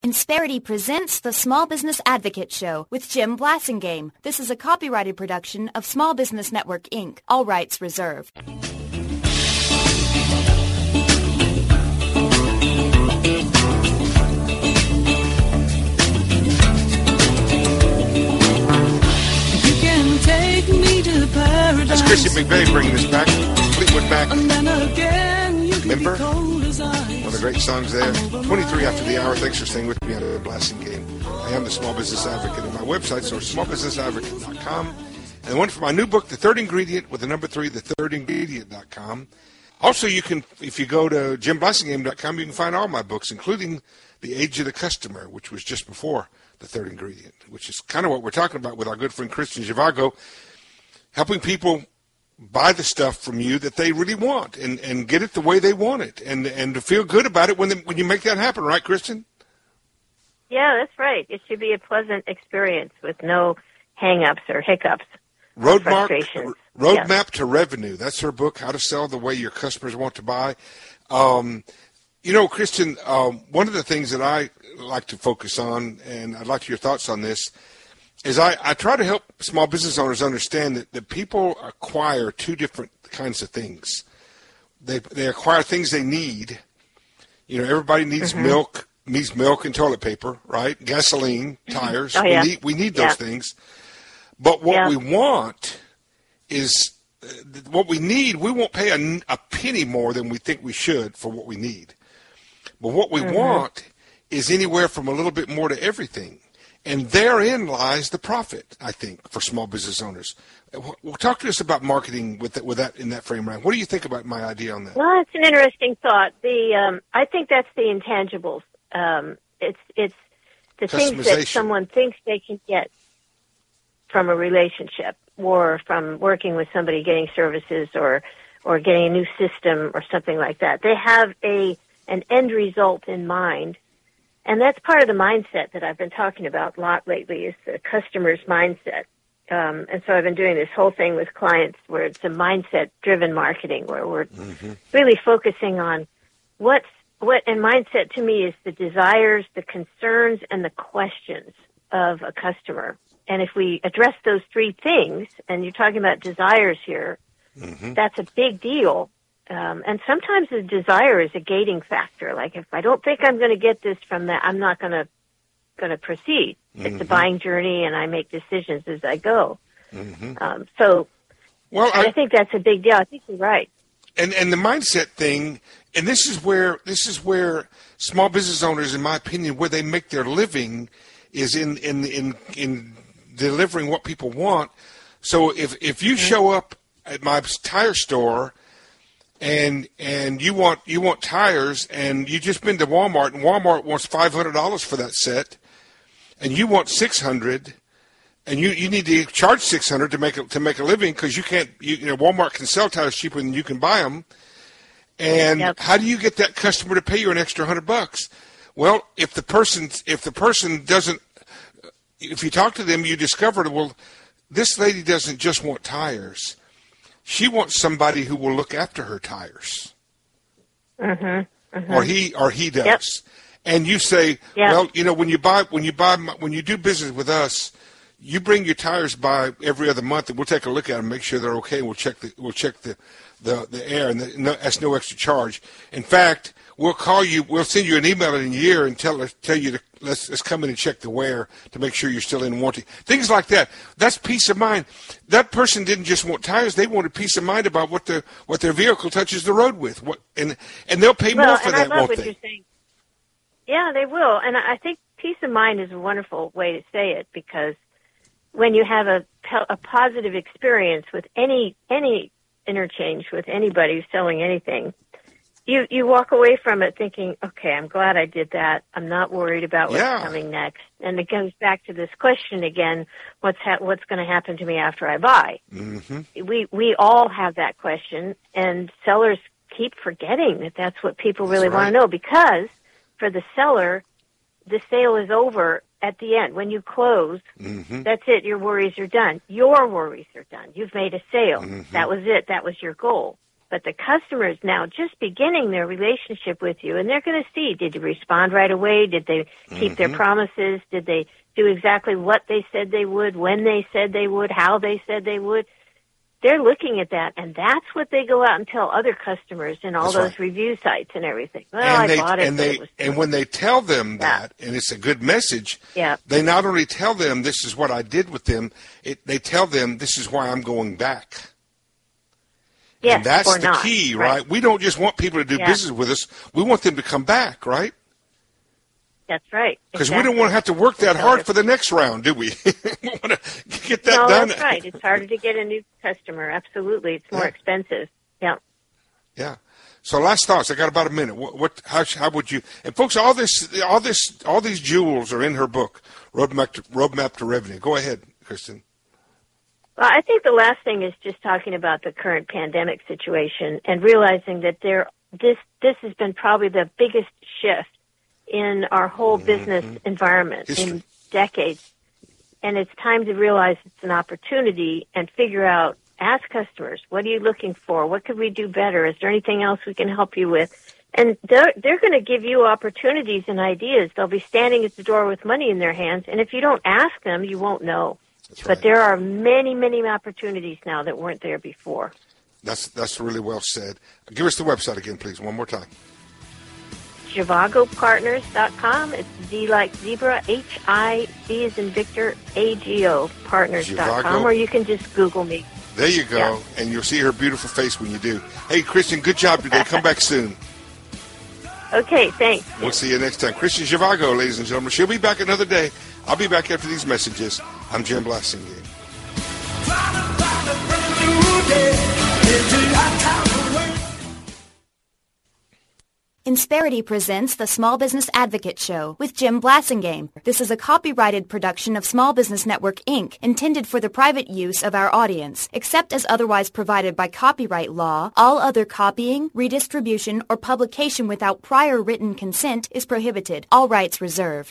Insperity presents the Small Business Advocate Show with Jim Blasingame. This is a copyrighted production of Small Business Network, Inc. All rights reserved. That's Christian McVeigh bringing us back. Fleetwood Mac. Remember? One of the great songs there. 23 after the hour. Thanks for staying with me on the Blasingame. I am the Small Business Advocate, and my website is smallbusinessadvocate.com. And the one for my new book, The Third Ingredient, with the number 3, thethirdingredient.com. Also, you can, if you go to jimblasingame.com, you can find all my books, including The Age of the Customer, which was just before The Third Ingredient, which is kind of what we're talking about with our good friend Christian Zhivago, helping people buy the stuff from you that they really want and get it the way they want it and to feel good about it when you make that happen, right, Kristen? Yeah, that's right. It should be a pleasant experience with no hang-ups or hiccups. Roadmap to Revenue. That's her book, How to Sell the Way Your Customers Want to Buy. Kristen, one of the things that I like to focus on, and I'd like your thoughts on this, is I try to help small business owners understand that people acquire two different kinds of things. They acquire things they need. Everybody needs milk and toilet paper, right? Gasoline, tires. Oh, yeah. We need those things. But what we want is what we need. We won't pay a penny more than we think we should for what we need. But what we want is anywhere from a little bit more to everything. And therein lies the profit, I think, for small business owners. Well, talk to us about marketing with that in that frame, right? What do you think about my idea on that? Well, it's an interesting thought. I think that's the intangibles. It's the things that someone thinks they can get from a relationship or from working with somebody, getting services or getting a new system or something like that. They have an end result in mind. And that's part of the mindset that I've been talking about a lot lately is the customer's mindset. And so I've been doing this whole thing with clients where it's a mindset-driven marketing where we're really focusing on and mindset to me is the desires, the concerns, and the questions of a customer. And if we address those three things, and you're talking about desires here, that's a big deal. And sometimes the desire is a gating factor. Like if I don't think I'm going to get this from that, I'm not going to proceed. It's a buying journey, and I make decisions as I go. I think that's a big deal. I think you're right. And the mindset thing, and this is where small business owners, in my opinion, where they make their living is in delivering what people want. So if you show up at my tire store and you want tires, and you just been to Walmart, and Walmart wants $500 for that set, and you want $600, and you need to charge $600 to make a living because you can't. Walmart can sell tires cheaper than you can buy them. And how do you get that customer to pay you an extra $100? Well, if the person doesn't, if you talk to them, you discover, well, this lady doesn't just want tires. She wants somebody who will look after her tires, or he does. And you say, well, when you do business with us, you bring your tires by every other month, and we'll take a look at them, make sure they're okay. And we'll check the air, and that's no extra charge. In fact, we'll call you. We'll send you an email in a year and tell you to let's come in and check the wear to make sure you're still in warranty. Things like that. That's peace of mind. That person didn't just want tires; they wanted peace of mind about what their vehicle touches the road with. And they'll pay more for that, won't they? You're saying. Yeah, they will. And I think peace of mind is a wonderful way to say it because when you have a positive experience with any interchange with anybody who's selling anything, you walk away from it thinking, okay, I'm glad I did that. I'm not worried about what's coming next. And it goes back to this question again, what's going to happen to me after I buy? We all have that question, and sellers keep forgetting that that's what people really want to know because for the seller, the sale is over at the end. When you close, that's it. Your worries are done. Your worries are done. You've made a sale. That was it. That was your goal. But the customer is now just beginning their relationship with you, and they're going to see, did you respond right away? Did they keep their promises? Did they do exactly what they said they would, when they said they would, how they said they would? They're looking at that, and that's what they go out and tell other customers in all those review sites and everything. Well, I bought it. And when they tell them that, and it's a good message, they not only tell them this is what I did with them, they tell them this is why I'm going back. Yes, and that's the not, key, right? We don't just want people to do business with us. We want them to come back, right? That's right. Because we don't want to have to work that hard for the next round, do we? We want to get that done. No, that's right. It's harder to get a new customer. Absolutely. It's more expensive. Yeah. Yeah. So last thoughts. I got about a minute. How would you? And folks, all these jewels are in her book, Roadmap to Revenue. Go ahead, Kristen. Well, I think the last thing is just talking about the current pandemic situation and realizing that this has been probably the biggest shift in our whole business environment in decades. And it's time to realize it's an opportunity and figure out, ask customers, what are you looking for? What could we do better? Is there anything else we can help you with? And they're going to give you opportunities and ideas. They'll be standing at the door with money in their hands. And if you don't ask them, you won't know. That's right. But there are many, many opportunities now that weren't there before. That's really well said. Give us the website again, please, one more time. ZhivagoPartners.com. It's Z like zebra, H-I-V as in Victor, A-G-O, partners.com, or you can just Google me. There you go, and you'll see her beautiful face when you do. Hey, Kristen, good job today. Come back soon. Okay, thanks. We'll see you next time. Kristen Zhivago, ladies and gentlemen. She'll be back another day. I'll be back after these messages. I'm Jim Blasingame. Insperity presents the Small Business Advocate Show with Jim Blasingame. This is a copyrighted production of Small Business Network, Inc., intended for the private use of our audience. Except as otherwise provided by copyright law, all other copying, redistribution, or publication without prior written consent is prohibited. All rights reserved.